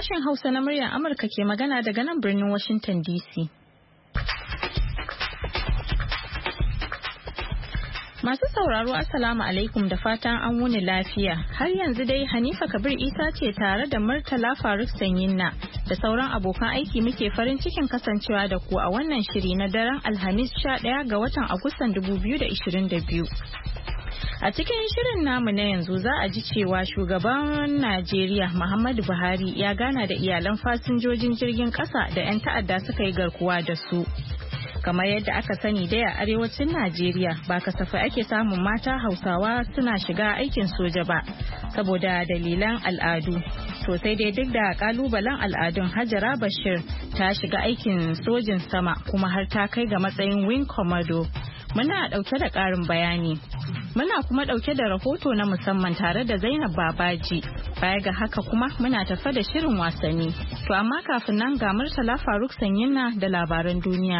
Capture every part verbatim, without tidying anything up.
Sashen Hausa na muryar Amurka ke magana daga nan birnin Washington D C. Masu sauraro Assalamu alaikum da fatan an wuni lafiya. Har yanzu dai Hanifa Kabir Isa ce tare da Murtala Faruk Sanyinna da sauran abokan aiki muke farin cikin kasancewa da ku a wannan shiri na daren Alhamis sha ɗaya ga watan Agustan dubu biyu da ashirin da biyu. A cikin shirin namu na yanzu za a ji cewa shugaban Najeriya Muhammadu Buhari ya gana da iyalan fasinjojin jirgin ƙasa da 'yan ta'adda suka yi garkuwa da su. Kamar yadda aka sani dai a arewacin Najeriya ba kasafai ake samun mata Hausawa suna shiga aikin soja ba saboda dalilan al'adu. To sai dai duk da kalubalen al'adun, Hajara Bashir ta shiga aikin sojin sama kuma har ta kai ga matsayin wing commando. Muna ɗauke da ƙarin bayani. Muna kuma ɗauke da rahoto na musamman tare da Zainab Babaji. Baya ga haka kuma muna tafe da shirin wasanni. To amma kafin nan ga Murtala Faruk Sanyinna da labaran duniya.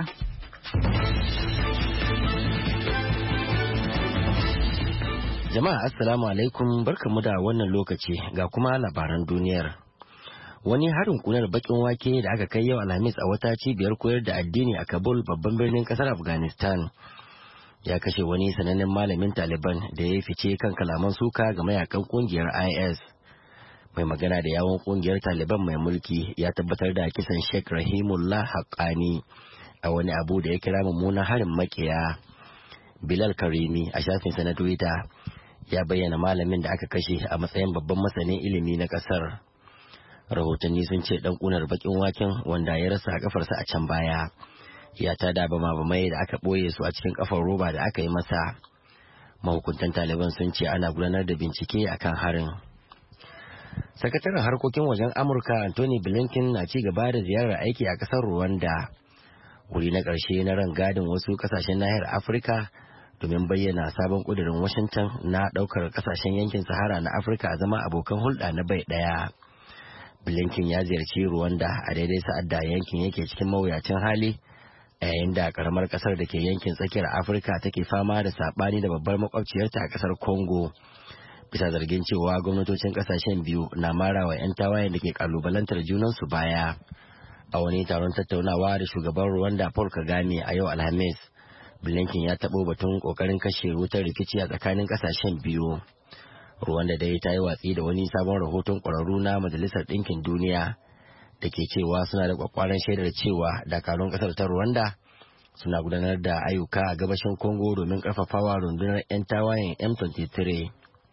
Jama'a assalamu alaikum, barkamu da wannan lokaci ga kuma labaran duniyar. Wani harin kunar bakin wake da aka kai yau Alhamis a wata cibiyar koyar da addini a Kabul, babban birnin kasar Afghanistan, ya kashe wani sanannen malamin Taliban da ya fice kan kalaman suka ga mayakan kungiyar I S. Mai magana da yawon kungiyar Taliban mai mulki ya tabbatar da kisan Sheikh Rahimullah Haqqani a wani abu da ya kira mummunan harin makiya. Bilal Karimi a shafinsa na Twitter ya bayyana malamin da aka kashe a matsayin babban masanin ilimi na kasar. Rahotanni sun ce dan kunar bakin waken, wanda ya rasa kafarsa a can baya, ya tada bama-bamai da aka ɓoye su a cikin kafar roba da aka yi masa. Mahukuntan Taliban sun ce ana gudanar da bincike akan harin. Sakataren harkokin wajen Amurka Anthony Blinken na ci gaba da ziyarar aiki a kasar Rwanda, wuri na ƙarshe na rangadin wasu kasashen nahiyar Afirka, domin bayyana sabon ƙudurin Washington na ɗaukar kasashen yankin Sahara na Afirka a zama abokan hulɗa na bai ɗaya. Blinken ya ziyarci Rwanda a daidai sa'ad da yankin yake cikin mawuyacin hali, a yayin da karamar kasar da ke yankin tsakiyar Afirka take fama da sabani da babbar makwabciyarta a kasar Congo, bisa zargin cewa gwamnatocin kasashen biyu na marawa 'yan tawayen da ke kalubalantar junansu baya. A wani taron tattaunawa da shugaban Rwanda Paul Kagame a yau Alhamis, Blinken ya taɓo batun ƙoƙarin kashe wutar rikici a tsakanin kasashen biyu. Rwanda dai ta yi watsi da wani sabon rahoton ƙwararru na Majalisar Ɗinkin Duniya da ke cewa suna da kwakwaran shaidar cewa dakarun kasar ta Rwanda suna gudanar da ayyuka a gabashin Congo domin karfafawa rundunar 'yan tawayen M twenty-three.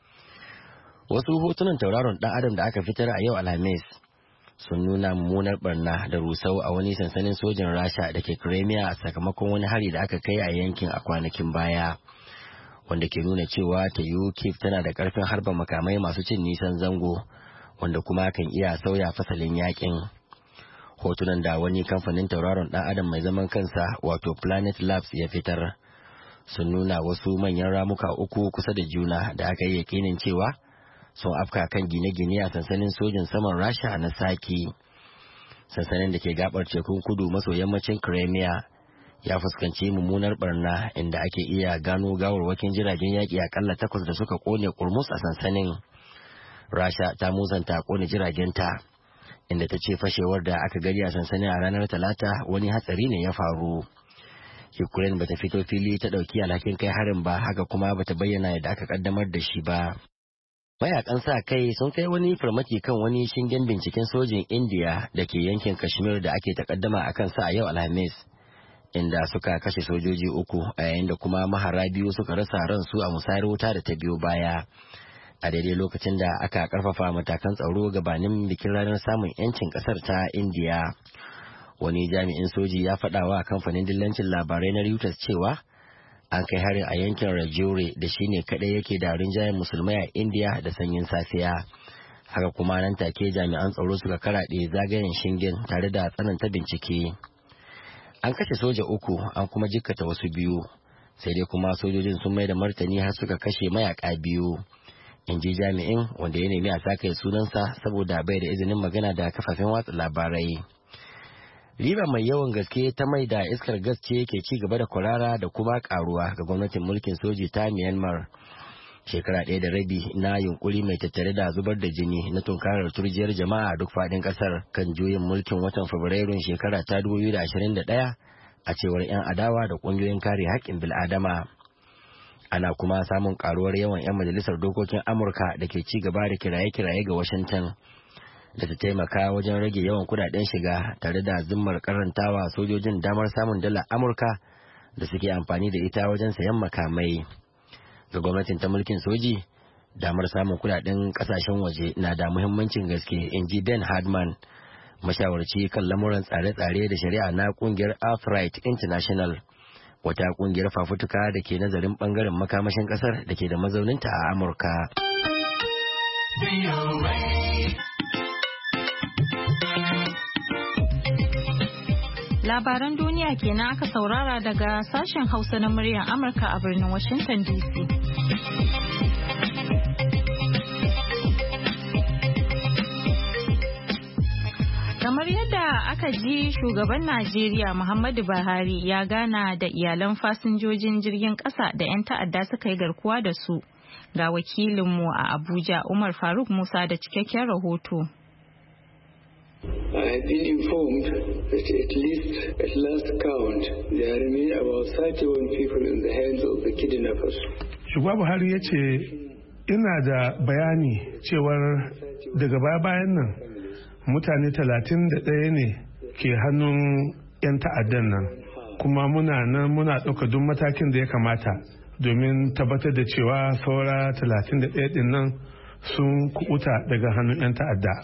Wasu hotunan tauraron dan adam da aka fitar a yau Alhamis sun nuna mummunar barna da rusau a wani sansanin sojin Rasha da ke Crimea a sakamakon wani hari da aka kai a yankin a kwanakin baya, wanda ke nuna cewa ta yiwu Kiev tana da karfin harba makamai masu cin nisan zango, wanda kuma kan iya sauya fasalin yakin. Hotunan da wani kamfanin tauraron dan adam mai zaman kansa wato Planet Labs ya fitar sun nuna wasu manyan ramuka uku kusa da juna da aka yi yakinin cewa sun afka kan gine-gine a sansanin sojin saman Rasha na Saki. Sansanin da ke gabar tekun kudu maso yammacin Crimea ya fuskanci mummunar barna, inda ake iya gano gawarwakin jiragen yaƙi akalla takwas da suka kone kurmus a sansanin. Rasha ta musanta kone jiragenta, inda ta ce fashewar da aka gani a sansanin a ranar Talata wani hatsari ne ya faru. Ukraine bata fito fili ta ɗauki alhakin kai harin ba, haka kuma bata bayyana yadda aka kaddamar da shi ba. Mayakan sa kai sun kai wani farmaki kan wani shingen binciken sojin India da ke yankin Kashmir da ake takaddama a kansa a yau Alhamis, inda suka kashe sojoji uku a yayin da kuma mahara biyu suka rasa ransu a musayar wuta da ta biyo baya, a daidai lokacin da aka karfafa matakan tsaro gabanin bikin ranar samun 'yancin kasar ta India. Wani jami'in soji ya faɗa wa kamfanin dillancin labarai na Reuters cewa an kai harin a yankin Rajouri da shine kadai yake da rinjayen musulmai a India da sanyin safiya. Haka kuma nan take jami'an tsaro suka karaɗe zagayen shingen tare da tsananta bincike. An kashe soja uku, an kuma jikkata wasu biyu, sai dai kuma sojojin sun mai da martani har suka kashe mayaka biyu, in ji jami'in, wanda ya nemi a sake sunansa saboda bai da izinin magana da kafafen watsa labarai. Riba mai yawan gaske ta mai da iskar gas ce ke ci gaba da kwarara da kuma karuwa ga gwamnatin mulkin soji ta Myanmar, shekara ɗaya da rabi na yunkuri mai tattare da zubar da jini na tunkarar turjiyar jama'a a duk faɗin ƙasar kan juyin mulkin watan Fabrairun shekara ta dubu biyu da ashirin da ɗaya a cewar 'yan adawa da ƙungiyoyin kare haƙƙin bil'adama. Ana kuma samun ƙaruwar yawan 'yan majalisar dokokin Amurka da ke ci gaba da kiraye-kiraye ga Washington da ta taimaka wajen rage yawan kudaden shiga tare da zimmar karantawa sojojin damar samun dalar Amurka da suke amfani da ita wajen sayan makamai. Ga gwamnatin ta mulkin soji, damar samun kudaden kasashen waje na da muhimmancin gaske, in ji Ben Hardman, mashawarci kan lamuran tsare-tsare da shari'a na kungiyar Arthright International, wata kungiyar fafutuka da ke nazarin bangaren makamashin kasar da ke da mazauninta a Amurka. Labaran duniya kenan aka saurara daga sashen Hausa na muryar Amurka a birnin Washington D C. Kamar yadda aka ji, shugaban Najeriya Muhammadu Buhari ya gana da iyalan fasinjojin jirgin ƙasa da 'yan ta'adda suka yi garkuwa da su. Ga wakilinmu a Abuja, Umar Faruk Musa, da cikakken rahoto. I have been informed that at least at last count there remain about thirty-one people in the hands of the kidnappers. Shugaba Buhari ya ce ina da bayani cewar daga baya-bayan nan mutane talatin da ɗaya ne ke hannun 'yan ta'addan nan, kuma muna nan muna ɗauka duk matakin da ya kamata domin tabbatar da cewa saura talatin da ɗaya ɗin nan sun kubuta daga hannun 'yan ta'adda.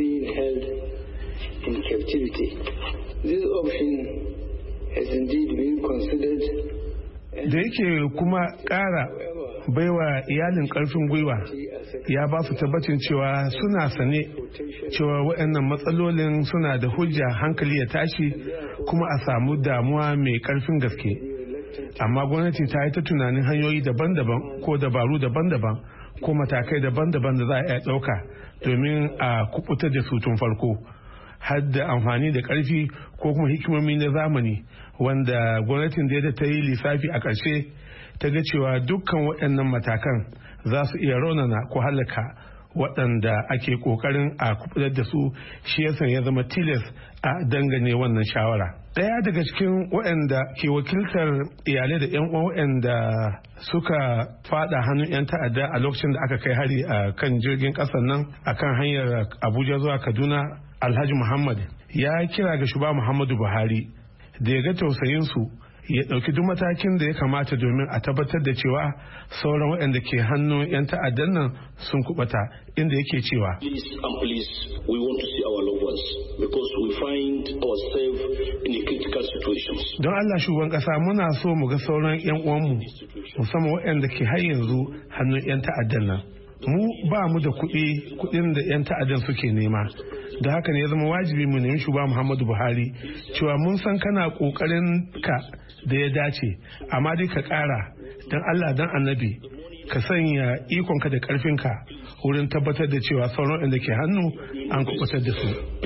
In captivity. This option has indeed been considered. Da yake kuma ƙara baiwa iyalin ƙarfin gwiwa, ya ba su tabbacin cewa suna sane cewa waɗannan matsalolin suna da hujja hankali ya tashi kuma a samu damuwa mai ƙarfin gaske. Amma gwamnati ta yi ta tunanin hanyoyi daban-daban ko dabaru daban-daban ko matakai daban-daban da za a iya ɗauka domin a kubutar da su tun farko. Har da amfani da ƙarfi ko kuma hikimomi na zamani wanda gwamnatin da ta yi lissafi a ƙarshe ta ga cewa dukkan waɗannan matakan za su iya raunana ko halaka waɗanda ake ƙoƙarin a kubutar da su, shi yasa ya zama tilas a dangane wannan shawara. Ɗaya daga cikin waɗanda ke wakiltar iyalai da 'yan uwan waɗanda suka fada hannun 'yan ta'adda a lokacin da aka kai hari a kan jirgin ƙasar nan akan hanyar Abuja zuwa Kaduna, Alhaji Muhammad ya kira ga shugaba Muhammadu Buhari da ya ga tausayinsu ya ɗauki duk matakin da ya kamata domin a tabbatar da cewa sauran waɗanda ke hannun 'yan ta'addan nan sun kubata, inda yake cewa Please and please, we want to see our loved ones because we find ourselves in a critical situation. Don Allah shugaban ƙasa, muna so mu ga sauran 'yan uwanmu musamman waɗanda ke har yanzu hannun 'yan ta'addan nan. Mu ba mu da kuɗi kuɗin da 'yan ta'addan suke nema, da haka ne ya zama wajibi mu nemi shugaba Muhammadu Buhari cewa mun san kana kokarin ka da ya dace, amma dai ka kara dan Allah dan Annabi ka sanya ikonka da karfinka wurin tabbatar da cewa sauran inda ke hannu an kubutar da su.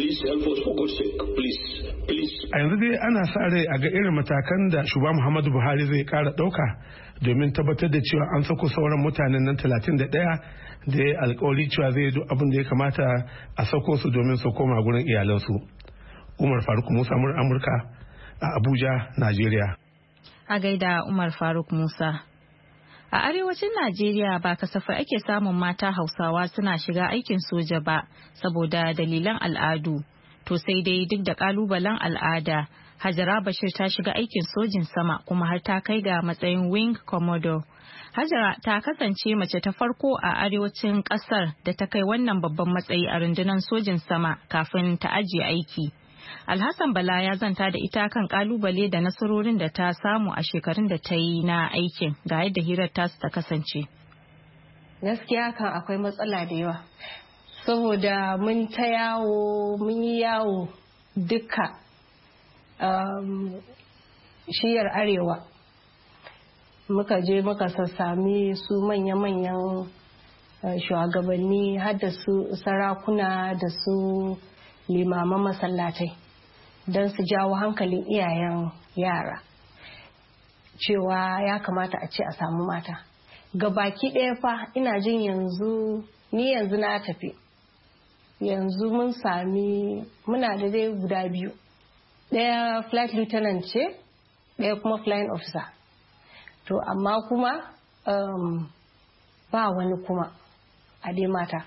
A yanzu dai ana sa rai a ga irin matakan da shugaba Muhammadu Buhari zai kara dauka domin tabbatar da cewa an sako sauran mutanen nan talatin da ɗaya da ya alkawari cewa zai duk abin da ya kamata a sako su domin su koma gurin iyalansu. Umar Faruk Musa, muryar Amurka a Abuja, Najeriya. A gaida Umar Faruk Musa. A arewacin Najeriya ba kasafai ake samun mata Hausawa suna shiga aikin soja ba saboda dalilan al'adu. To sai dai duk da kalubalen al'ada, Hajara Bashir ta shiga aikin sojin sama kuma har ta kai ga matsayin Wing Commodore. Hajara ta kasance mace ta farko a arewacin kasar da ta kai wannan babban matsayi a rundunar sojin sama kafin ta ajiye aiki. Alhassan Bala ya zanta da ita kan kalubale da nasarorin da ta samu a shekarun da ta yi na aikin, ga yadda hirar tasu ta kasance. Gaskiya kan akwai matsala da yawa, saboda mun ta yawo mun yi yawo duka um, shiyar arewa. Muka je muka sassami su manya-manyan uh, shugabanni har da su sarakuna da su limaman masallatai don su jawo hankalin iyayen yara cewa ya kamata a ce a samu mata. ga baki ɗaya fa ina jin yanzu ni yanzu na tafi yanzu mun sami muna da dai guda biyu, ɗaya flight lieutenant ce ɗaya kuma flying officer, to amma kuma um, ba wani kuma a dai mata.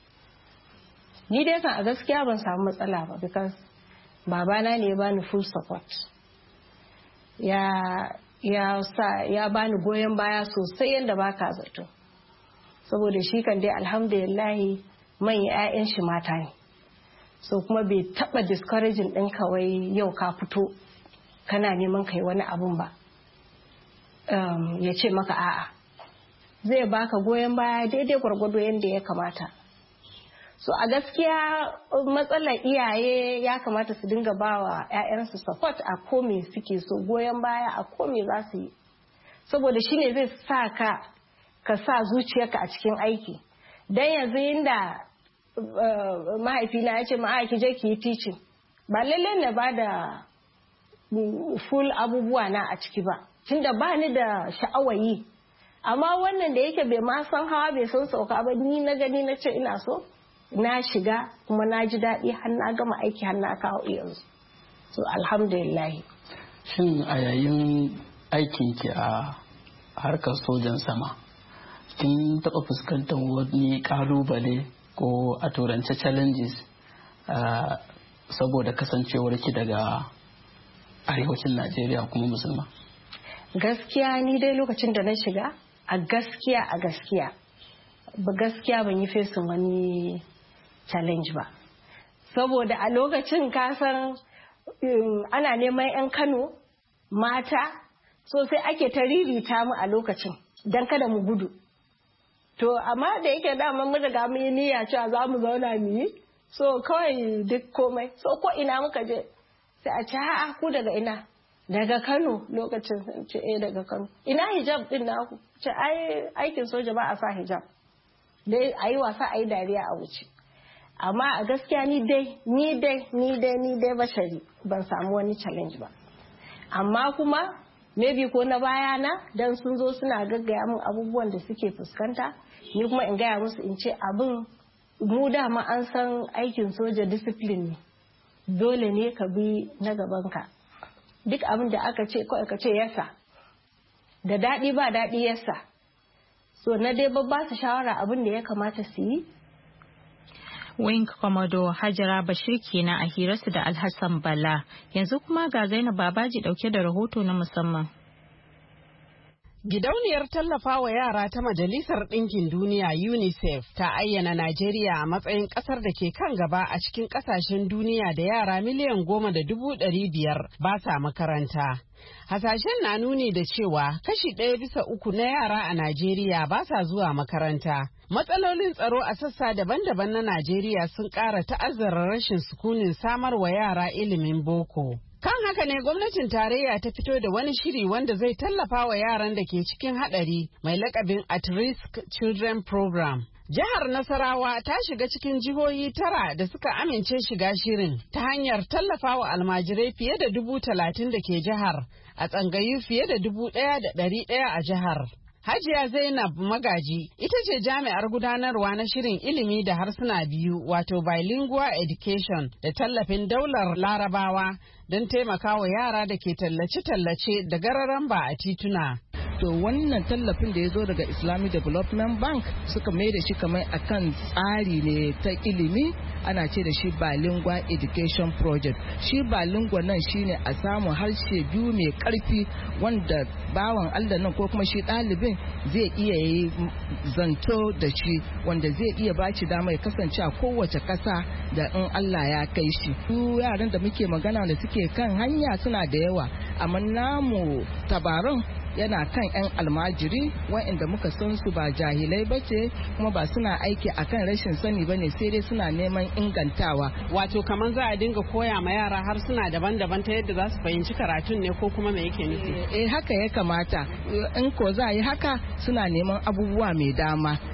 Ni dai kan a gaskiya ban samu matsala ba because babana ne ya bani full support, ya ya sa ya bani goyon baya sosai yadda baka zato, saboda shi kan dai alhamdulillah man ƴaƴan shi mata ne, so kuma bai taba discouraging din kawai yau ka fito kana neman kai wani abun ba, um, ya ce maka a'a, zai baka goyon baya daidai gwargwado yadda ya kamata. So a gaskiya matsalar iyaye ya kamata su dinga bawa ƴaƴansu support a kome suke so, goyon baya a kome za su yi, saboda shine zai sa ka ka sa zuciyarka a cikin aiki. Dan yanzu inda uh, mahaifina ya ce ma ki je ki yi teaching, ba lalle ne ba da full abubuwa na a ciki ba, tunda ba ni da sha'awar yi, amma wannan da yake bai ma san hawa bai san sauka ba, ni na gani na ce ina so na shiga kuma na ji daɗi har na gama aiki har na kawo yanzu, so alhamdulillah. Shin a yayin aikin ki a harkar sojan sama kin taɓa fuskantar wani ƙalubale ko a turance challenges uh, saboda kasancewar ki daga arewacin Najeriya kuma musulma? Gaskiya ni dai lokacin da na shiga a gaskiya a gaskiya ba gaskiya ban yi fesin wani challenge ba, saboda a lokacin kasan um, ana neman 'yan Kano mata, so sai ake ta ririta mu a lokacin don kada mu gudu. To amma da yake dama mun riga mun yi niyya cewa za mu zauna mu yi, so kawai duk komai, so ko ina muka je sai a ce a'a ku daga ina, daga Kano, lokacin ce eh daga Kano. Ina hijab din naku? Ce ai aikin soja ba a sa hijab, dai ayi wasa ayi dariya a wuce. Amma a gaskiya ni dai ni dai ni dai ni dai bashari ban samu wani challenge ba, amma kuma maybe ko na bayana dan sun zo suna gaggaya min abubuwan da suke fuskanta, ni kuma in gaya musu in ce abin mu dama an san aikin soja discipline ne, dole ne ka bi na gabanka, duk abin da aka ce kawai ka ce yasa, da daɗi ba daɗi yasa. So na dai babba su shawara abin da ya kamata su yi. Wing Commodore Hajara Bashir kenan a hirarsu da Alhassan Bala. Yanzu kuma ga Zainab Babaji dauke da rahoto na musamman. Gidauniyar tallafawa yara ta Majalisar Ɗinkin Duniya UNICEF ta ayyana Najeriya a matsayin ƙasar da ke kan gaba a cikin ƙasashen duniya da yara miliyan goma da dubu ɗari biyar ba sa makaranta. Hasashen na nuni da cewa kashi ɗaya bisa uku na yara a Najeriya ba sa zuwa makaranta. Matsalolin tsaro a sassa daban-daban na Najeriya sun ƙara ta'azzara rashin sukunin samar wa yara ilimin boko. Kan haka ne gwamnatin tarayya ta fito da wani shiri wanda zai tallafa wa yaran da ke cikin haɗari mai lakabin At Risk Children Program. Jihar Nasarawa ta shiga cikin jihohi tara da suka amince shiga shirin ta hanyar tallafa wa almajirai fiye da dubu talatin da ke jihar a tsangayu fiye da dubu ɗaya da ɗari ɗaya a jihar. Hajiya Zainab Magaji ita ce jami'ar gudanarwa na shirin ilimi da harsuna biyu wato bilingual education da tallafin daular Larabawa don taimakawa yara da ke tallace-tallace da gararan ba a tituna. To wannan tallafin da ya zo daga Islamic Development Bank suka mai da shi kamar akan tsari ne ta ilimi, ana ce da shi bilingual education project. Shi bilingual nan shine a samu harshe biyu mai karfi wanda bawan Allah nan ko kuma shi ɗalibin zai iya yi zanto da shi, wanda zai iya baci dama ya kasance a kowace ƙasa da in Allah ya kai shi. Su yaran da muke magana da suke kan hanya suna da yawa, amma namu tabaran yana kan 'yan almajiri wa'inda muka san su ba jahilai ba ce kuma ba suna aiki akan rashin sani ba ne, sai dai suna neman ingantawa. Wato kamar za a dinga koya ma yara harsuna daban-daban ta yadda za su fahimci karatun ne ko kuma me yake nufi? Eh haka ya kamata, in ko za a yi haka suna neman abubuwa mai dama.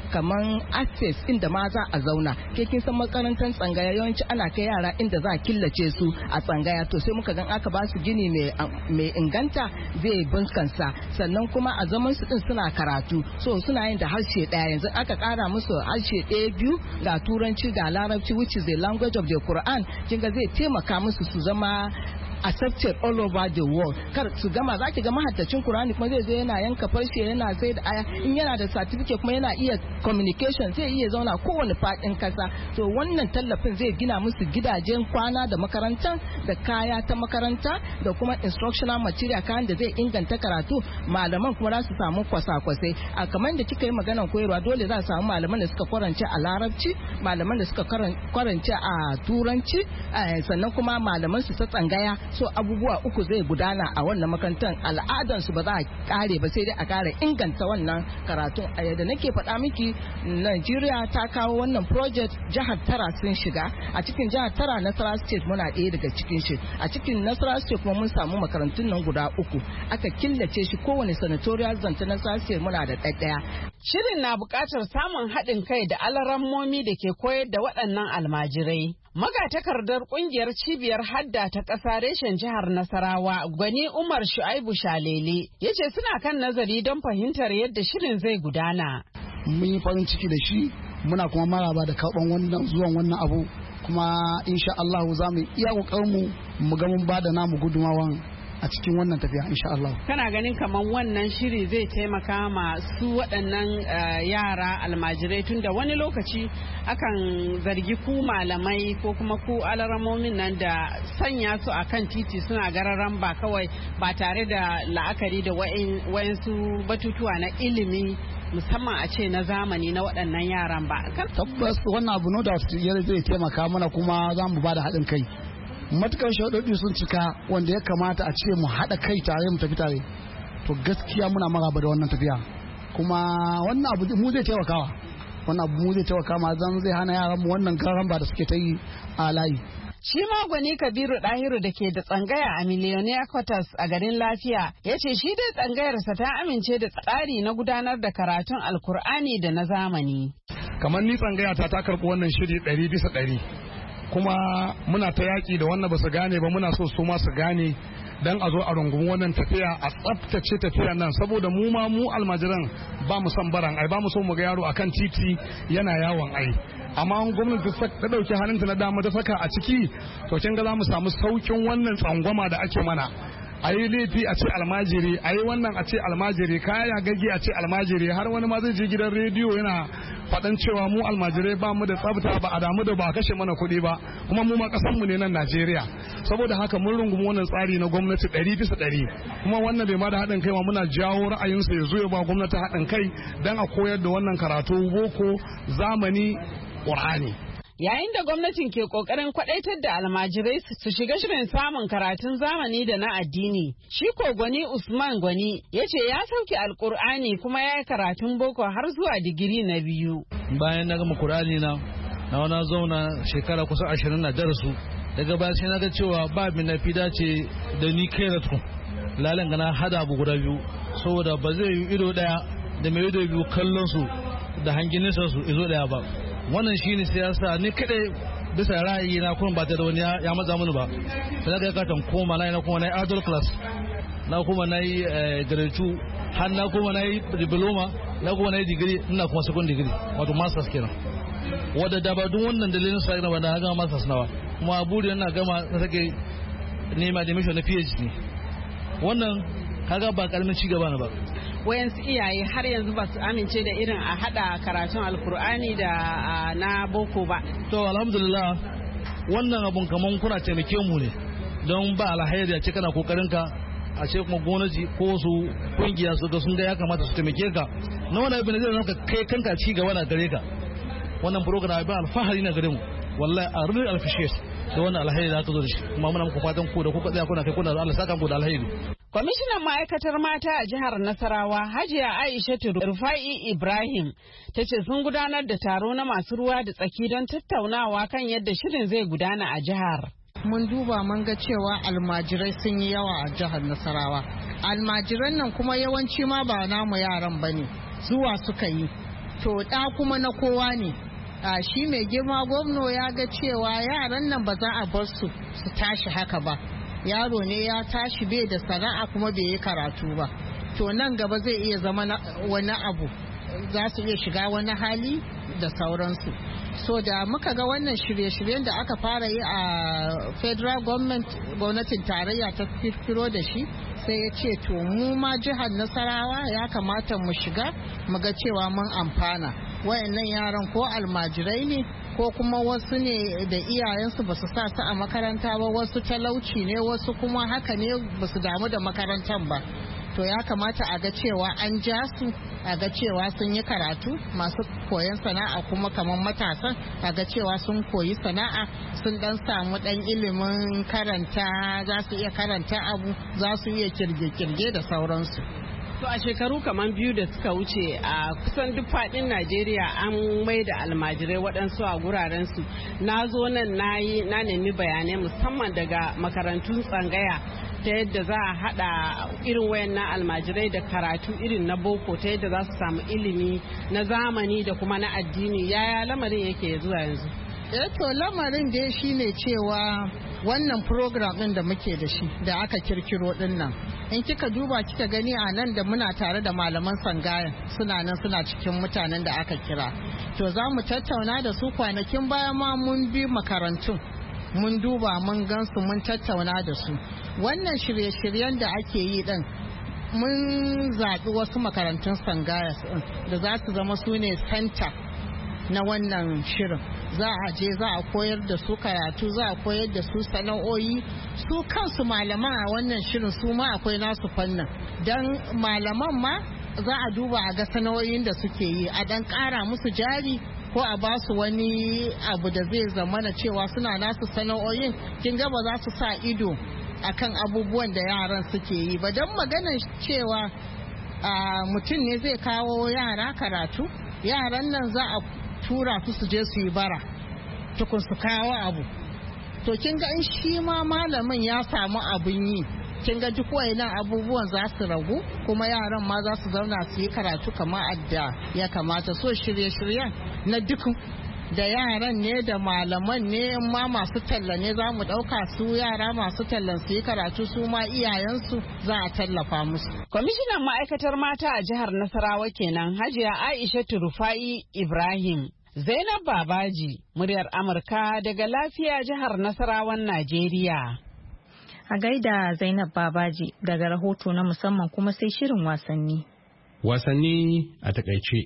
kaman access inda ma za a zauna. Ke kin san makarantar tsangaya yawanci ana kai yara inda za a killace su a tsangaya, to sai muka gan aka ba su gini mai inganta zai bunkansa. Sannan kuma a zaman su din suna karatu, so suna yin da harshe daya. Yanzu aka kara musu harshe ɗaya biyu ga turanci ga larabci, which is the language of the Quran. Kinga zai taimaka musu su zama accepted all over the world. Kar su gama za ki ga mahaddacin Qur'ani kuma zai zo yana yanka farshe, yana sai da aya, in yana da certificate kuma yana iya communication, zai iya zauna kowane fadin kasa. To wannan tallafin zai gina musu gidajen kwana da makarantar da kaya ta makaranta da kuma instructional material kayan da zai inganta karatu. Malaman kuma za su samu kwasa-kwasai. A kamar da kika yi maganar koyarwa, dole za su samu malaman da suka kwarance a larabci, malaman da suka kwarance a turanci, sannan kuma malaman su ta tsangaya. So abubuwa uku zai gudana a wannan makarantar. Al'adan su ba za a kare ba, sai dai a kare inganta wannan karatun. A yadda nake faɗa miki, Najeriya ta kawo wannan project, jihar tara sun shiga. A cikin jihar tara, Nasarawa State muna ɗaya daga cikin shi. A cikin Nasarawa State kuma mun samu makarantun nan guda uku. Aka killace shi, kowane senatorial zanta Nasarawa State muna da ɗaya. Shirin na buƙatar samun haɗin kai da alarammomi da ke koyar da waɗannan almajirai. Magatakardar kungiyar cibiyar hadda ta ƙasa reshen jihar Nasarawa, Gwani Umar Shu'aibu Shalele, ya ce suna kan nazari don fahimtar yadda shirin zai gudana. Mun yi farin ciki da shi, muna kuma maraba da karɓan wannan zuwan wannan abu, kuma insha Allah za mu iya ƙoƙarinmu mu ga mun bada namu gudumawan a cikin wannan tafiya insha Allah. Kana ganin kamar wannan shiri zai taimaka ma su waɗannan yara almajirai, tunda wani lokaci akan zargi ku malamai ko kuma ku alaramomin nan da sanya su akan titi suna gararan ba kawai ba tare da la'akari da wayansu batutuwa na ilimi musamman a ce na zamani na waɗannan yaran ba. Tabbas wannan abu no da zai taimaka mana, kuma za mu ba da haɗin kai. Matukar shaɗaɗɗi sun cika wanda ya kamata a ce mu haɗa kai tare mu tafi tare, to gaskiya muna maraba da wannan tafiya, kuma wannan abu mu zai taimakawa wannan abu mu zai taimaka ma zan zai hana yaran mu wannan garan ba da suke ta yi a layi. Shi ma Gwani Kabiru Dahiru da ke da tsangaya a Millionaire Quarters a garin Lafiya ya ce shi dai tsangayarsa ta amince da tsari na gudanar da karatun Alkur'ani da na zamani. Kamar ni tsangayata ta karɓi wannan shiri ɗari bisa ɗari. Kuma muna ta yaƙi da wannan ba su gane ba, muna so su ma su gane don a zo a rungumi wannan tafiya, a tsaftace tafiyan nan, saboda mu ma mu almajiran ba mu son baran ai, ba mu so mu ga yaro akan titi yana yawon ai. Amma gwamnati ta ɗauki hannunta na dama ta saka a ciki, to kin ga za mu samu saukin wannan tsangwama da ake mana. A yi laifi a ce almajiri, a yi wannan a ce almajiri, kaya gaggi a ce almajiri, har wani ma zai je gidan rediyo yana faɗan cewa mu almajirai ba mu da tsafta, ba a damu da ba a kashe mana kuɗi ba, kuma mu ma ƙasar mu ne nan Najeriya. Saboda haka mun rungumi wannan tsari na gwamnati ɗari bisa ɗari, kuma wannan bai ma da haɗin kai ma muna jawo ra'ayinsa ya zo ya ba gwamnati haɗin kai don a koyar da wannan karatu boko zamani Ƙur'ani. Yayin da gwamnatin ke kokarin kwadaitar da almajirai su shiga shirin samun karatun zamani da na addini, shi ko Gwani Usman Gwani ya ce ya sauke Alkur'ani kuma ya yi karatun boko har zuwa digiri na biyu. Bayan na gama Kur'ani na, na wani zauna shekara kusan ashirin na darasu, daga baya sai na ga cewa ba min na fi dace da ni kai ratu. Lalan gana hada abu guda biyu, saboda ba zai yi ido daya da mai ido biyu kallon su da hangininsa su izo daya ba. Wannan shine siyasa ni kadai bisa ra'ayi na kuma ba ta da wani ya maza mini ba, sai ga katan koma na na kuma na adult class, na kuma na yi grade two, har na kuma na yi diploma, na kuma na yi degree, ina kuma second degree wato masters kenan, wadda da ba duk wannan dalilin sa na wanda gama masters nawa, kuma buri yana gama na sake nema admission na PhD. Wannan kaga ba karamin ci gaba na ba. Wayansu iyaye har yanzu ba su amince da irin a hada karatun Alkur'ani da na boko ba. To alhamdulillah wannan abun kaman kuna taimake mu ne, don ba alhairi a ce kana kokarin ka, a ce kuma gwamnati ko su kungiya su ga sun ga ya kamata su taimake ka na wani abin da zai zama kai kanka ci gaba na gare ka. Wannan program abin alfahari na gare mu, wallahi a really appreciate da wannan alhairi da aka zo da shi, kuma muna muku fatan ku da kuka tsaya kuna kai kuna da Allah saka ku da alhairi. Kwamishinan ma'aikatar mata a jihar Nasarawa, Hajiya Aishatu Rufai Ibrahim, ta ce sun gudanar da taro na masu ruwa da tsaki don tattaunawa kan yadda shirin zai gudana a jihar. Mun duba mun ga cewa almajirai sun yi yawa a jihar Nasarawa. Almajiran nan kuma yawanci ma ba namu yaran ba ne, zuwa suka yi. to ɗa kuma na kowa ne. a shi mai girma gwamna ya ga cewa yaran nan ba za a bar su su tashi haka ba. Yaro ne ya tashi bai da sana'a kuma bai yi karatu ba, to nan gaba zai iya zama wani abu, za su iya shiga wani hali da sauransu. So da muka ga wannan shirye-shiryen da aka fara yi a federal government, gwamnatin tarayya ta kirkiro da shi, sai ya ce to mu ma jihar Nasarawa ya kamata mu shiga mu ga cewa mun amfana. Wayannan yaran ko almajirai ne ko kuma wasu ne da iyayensu ba su sa su a makaranta ba, wasu talauci ne, wasu kuma haka ne ba su damu da makarantar ba. To ya kamata a ga cewa an ja su, a ga cewa sun yi karatu, masu koyon sana'a kuma kamar matasan a ga cewa sun koyi sana'a, sun dan samu dan ilimin karanta, za su iya karanta abu, za su iya kirge-kirge da sauransu. To a shekaru kamar biyu da suka wuce a kusan duk faɗin Najeriya an mai da almajirai waɗansu a gurarensu. Na zo nan na yi na nemi bayanai musamman daga makarantun tsangaya ta yadda za a haɗa irin wayannan almajirai da karatu irin na boko ta yadda za su samu ilimi na zamani da kuma na addini. Yaya lamarin yake zuwa yanzu? Eh to lamarin dai shine cewa wannan program ɗin da muke da shi da aka kirkiro ɗin nan, in kika duba kika gani a nan da muna tare da malaman sangayan suna nan suna cikin mutanen da aka kira, to za mu tattauna da su. Kwanakin baya ma mun bi makarantun mun duba mun gansu mun tattauna da su. Wannan shirye-shiryen da ake yi ɗin mun zaɓi wasu makarantun sangaya da za su zama su ne center na wannan shirin. Za a je za a koyar da su karatu, za a koyar da su sana'o'i, su kansu malaman a wannan shirin su ma akwai nasu fannin, don malaman ma za a duba a ga sana'o'in da suke yi, a dan kara musu jari ko a ba su wani abu da zai zamana cewa suna nasu sana'o'in. Kin ga ba za su sa ido akan abubuwan da yaran suke yi ba, don maganar cewa mutum ne zai kawo yara karatu, yaran nan za a tura su su je su yi bara tukun su kawo abu. To kin ga in shi ma malamin ya samu abin yi, kin ga duk wayannan abubuwan za su ragu, kuma yaran ma za su zauna su yi karatu kamar adda ya kamata. So shirye-shiryen na duk da yaran ne da malaman ne, ma masu talla ne za mu ɗauka su yara masu tallan su yi karatu, su ma iyayensu za a tallafa musu. Kwamishinan ma'aikatar mata a jihar Nasarawa kenan Hajiya Aisha Rufai Ibrahim. Zainab Babaji, muryar Amurka daga lafiya jihar Nasarawan Najeriya. A gaida Zainab Babaji daga rahoto na musamman kuma sai shirin wasanni. Wasanni a takaice.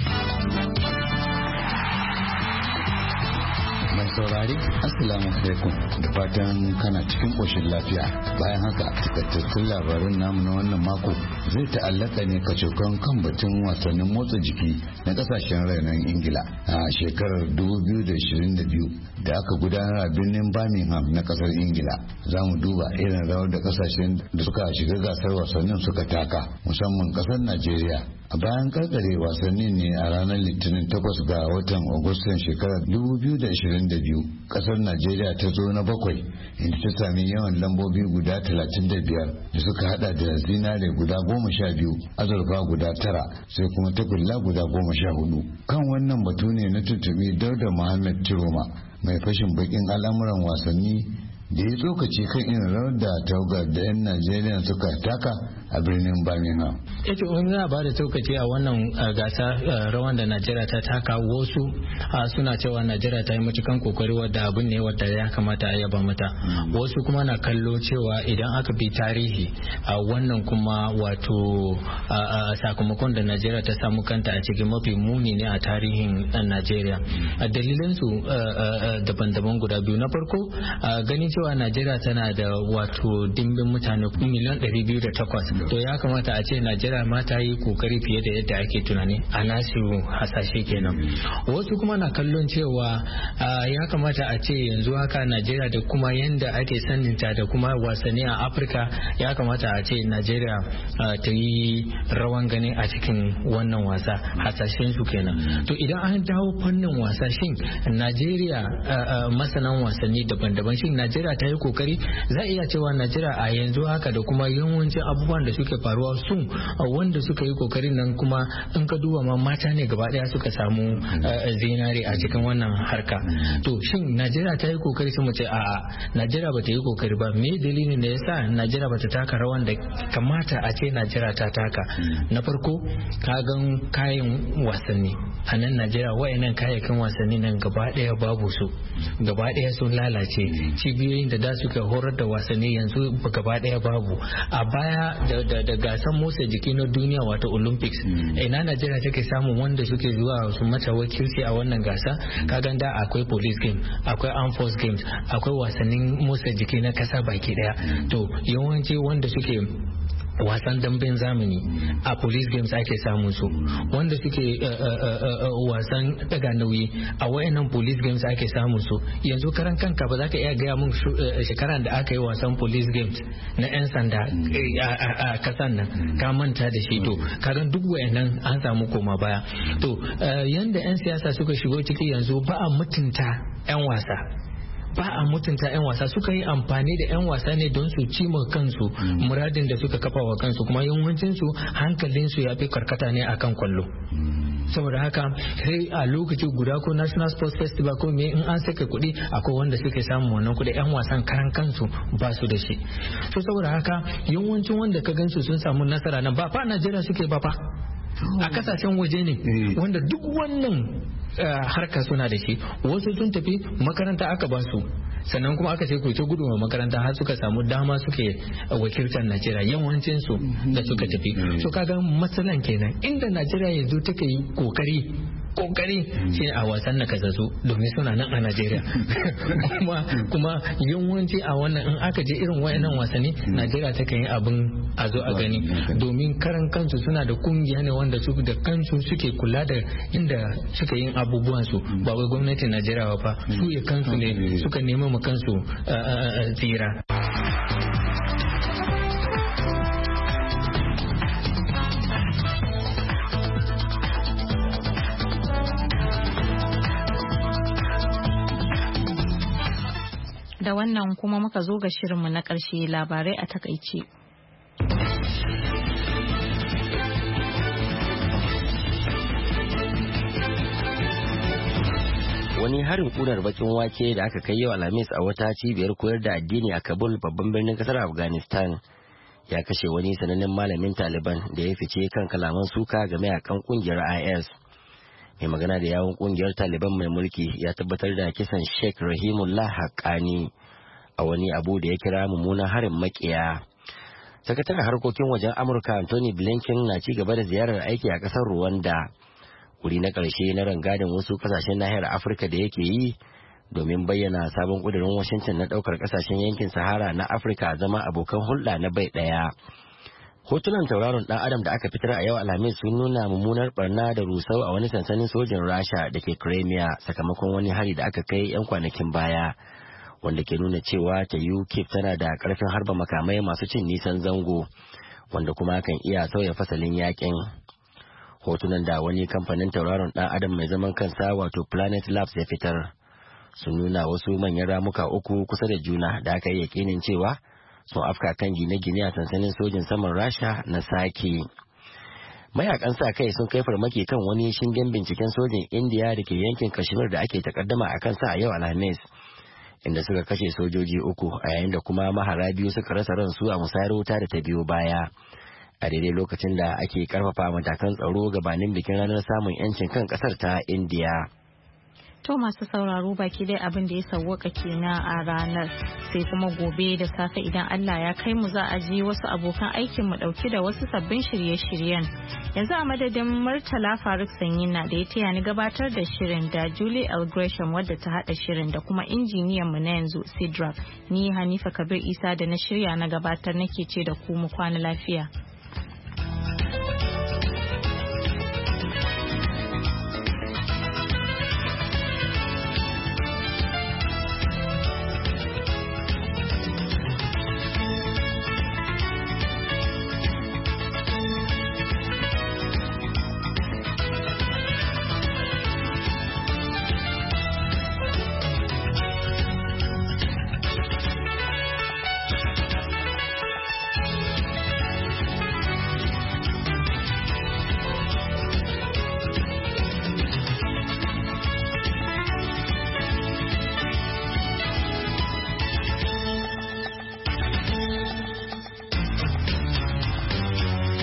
Saurari assalamu alaikum da fatan kana cikin ƙoshin lafiya. Bayan haka takaitattun labarin namu na wannan mako zai ta'allaka ne kacokan kan batun wasannin motsa jiki na kasashen rainon Ingila a shekarar dubu biyu da ashirin da biyu da aka gudanar a birnin Birmingham na kasar Ingila. Za mu duba irin rawar da kasashen da suka shiga gasar wasannin suka taka, musamman kasar Najeriya. A bayan karkare wasannin ne a ranar Litinin takwas ga watan Agustan shekarar dubu biyu da ashirin da biyu, kasar Najeriya ta zo na bakwai inda ta sami yawan lambobi guda talatin da biyar da suka hada da zinare guda goma sha biyu, azurfa guda tara, sai kuma tagulla guda goma sha hudu. Kan wannan batu ne na tuntubi Dauda Muhammad Tiroma, mai fashin bakin al'amuran wasanni, da ya tsokaci kan irin rawar da tawagar da 'yan Najeriya suka taka a birnin Birmingham. Ito in za a ba da tsokaci a wannan gasa rawan da Najeriya ta taka, wasu suna cewa Najeriya ta yi matukan kokari wadda abin ne wadda ya kamata a yaba mata. Wasu kuma na kallo cewa idan aka bi tarihi a wannan kuma wato sakamakon da Najeriya ta samu kanta a cikin mafi muni ne a tarihin Najeriya. Dalilansu daban-daban guda biyu. Na farko ganin cewa Najeriya tana da wato dimbin mutane miliyan ɗari biyu da takwas, to ya kamata a ce Najeriya ma ta yi kokari fiye da yadda ake tunani a nasu hasashe kenan. Wasu kuma na kallon cewa ya kamata a ce yanzu haka Najeriya da kuma yanda ake saninta da kuma wasanni a Afirka, ya kamata a ce Najeriya ta yi rawan gani a cikin wannan wasa, hasashen su kenan. To idan an dawo fannin wasa, shin Najeriya masanan wasanni daban-daban, shin Najeriya ta yi kokari? Za a iya cewa Najeriya a yanzu haka da kuma yawancin abubuwan da suke faruwa sun wanda suka yi kokarin nan kuma in ka duba ma mata ne gaba daya suka samu zinare a cikin wannan harka. To shin Najeriya ta yi kokari sai mu ce a'a Najeriya ba ta yi kokari ba. Me dalilin da yasa Najeriya ba ta taka rawan da kamata a ce Najeriya ta taka? Na farko ka gan kayan wasanni a nan Najeriya, wayannan kayayyakin wasanni nan gaba daya babu su, gaba daya sun lalace. Cibiyoyin da da suka horar da wasanni yanzu gaba daya babu. A baya da, da gasan motsa jiki na duniya wato Olympics, ina Najeriya take samun wanda suke zuwa su mata wakilci a wannan gasa? Kagan da akwai police game, akwai armed force games, akwai wasannin motsa jiki na kasa baki daya. To yawanci wanda suke wasan damben zamani a police games ake samun su, wanda suke uh, uh, uh, uh, wasan daga nauyi a wayannan police games ake samun su. Yanzu karan kanka ba za ka iya gaya mun uh, shekaran da aka yi wasan police games na yan sanda a kasan nan ka manta da shi. To kagan duk wayannan an samu koma baya. To uh, yanda yan siyasa suka shigo ciki yanzu ba a mutunta yan wasa, ba a mutunta 'yan wasa. Suka yi amfani da 'yan wasa ne don su cima kansu muradin da suka kafa wa kansu, kuma yawancinsu hankalinsu ya fi karkata ne akan kwallo. Saboda haka sai a lokaci guda ko National Sports Festival ko me in an saka kuɗi akwai wanda suke samun wannan kuɗi, 'yan wasan karan kansu ba su da shi. So saboda haka yawancin wanda ka gansu sun samu nasara nan ba fa Najeriya suke ba fa, a kasashen waje ne wanda duk wannan harka suna da shi. Wasu sun tafi makaranta aka ba su, sannan kuma aka ce ku ta gudu makaranta har suka samu dama suke wakiltar Najeriya yawancin su da suka tafi. So kaga matsalan kenan inda Najeriya yanzu take yi kokari kokari shi a wasan na kasasu domin suna nan a Najeriya. kuma kuma yawanci a wannan in aka je irin wayannan wasanni Najeriya take yin abin a zo a gani, domin karan kansu suna da kungiya ne wanda su da kansu suke kula da inda suka yin abubuwan su, ba wai gwamnatin Najeriya ba, su ya kansu ne suka nema mu kansu tsira. Da wannan kuma muka zo ga shirinmu na ƙarshe, labarai a takaice. Wani harin kunar bakin wake da aka kai yau Alhamis a wata cibiyar koyar da addini a Kabul, babban birnin kasar Afghanistan, ya kashe wani sanannen malamin Taliban da ya fice kan kalaman suka ga mayakan kungiyar I S. Mai magana da yawun kungiyar Taliban mai mulki ya tabbatar da kisan Sheikh Rahimullah Haqqani a wani abu da ya kira mummunan harin makiya. Sakataren harkokin wajen Amurka Anthony Blinken na ci gaba da ziyarar aiki a kasar Rwanda, wuri na ƙarshe na rangadin wasu kasashen nahiyar Afirka da yake yi domin bayyana sabon ƙudurin Washington na ɗaukar kasashen yankin Sahara na Afirka zama abokan hulɗa na bai ɗaya. Hotunan tauraron ɗan adam da aka fitar a yau Alhamis sun nuna mummunar barna da rusau a wani sansanin sojin Rasha da ke Crimea sakamakon wani hari da aka kai 'yan kwanakin baya, wanda ke nuna cewa ta U K tana da ƙarfin harba makamai masu cin nisan zango, wanda kuma kan iya sauya fasalin yakin. Hotunan da wani kamfanin tauraron ɗan adam mai zaman kansa wato Planet Labs ya fitar sun nuna wasu manyan ramuka uku kusa da juna da aka yi yakinin cewa sun afka kan gine-gine a sansanin sojin saman Rasha na Saki. Mayakan sa kai sun kai farmaki kan wani shingen binciken sojin Indiya da ke yankin Kashmir da ake takaddama a kansa a yau Alhamis, inda suka kashe sojoji uku a yayin da kuma mahara biyu suka rasa ransu a musayar wuta da ta biyo baya, a daidai lokacin da ake karfafa matakan tsaro gabanin bikin ranar samun 'yancin kan kasar ta Indiya. To masu sauraro baki dai abin da ya sauwaka kenan a ranar, sai kuma gobe da safe idan Allah ya kai mu za a ji wasu abokan aikin mu dauke da wasu sabbin shirye-shiryen. Yanzu a madadin Murtala Faruk Sanyina da ya taya ni gabatar da shirin, da Julie L. Gresham wadda ta hada shirin, da kuma injiniyan mu na yanzu Sidrak, ni Hanifa Kabir Isa da na shirya na gabatar nake ce da ku mu kwana lafiya.